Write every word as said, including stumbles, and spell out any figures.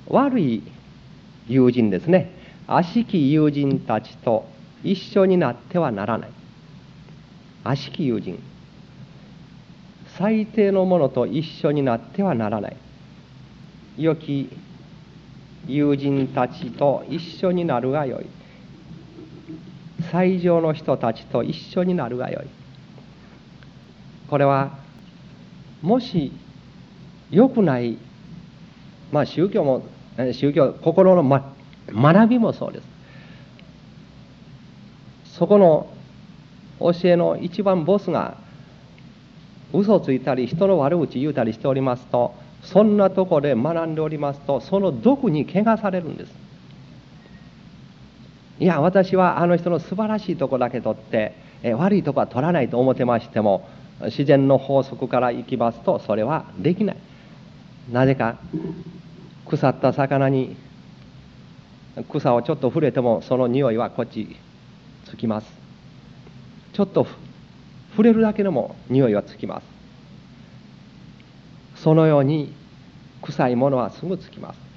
悪い友人ですね。悪しき友人たちと一緒になってはならない。悪しき友人、最低の者と一緒になってはならない。良き友人たちと一緒になるがよい。最上の人たちと一緒になるがよい。これはもし良くない、まあ宗教も宗教心の、ま、学びもそうです。そこの教えの一番ボスが嘘をついたり人の悪口言うたりしておりますと、そんなところで学んでおりますと、その毒に汚されるんです。いや、私はあの人の素晴らしいところだけ取ってえ悪いところは取らないと思ってましても、自然の法則からいきますとそれはできない。なぜか腐った魚に草をちょっと触れてもその匂いはこっちつきます。ちょっと触れるだけでも匂いはつきます。そのように臭いものはすぐつきます。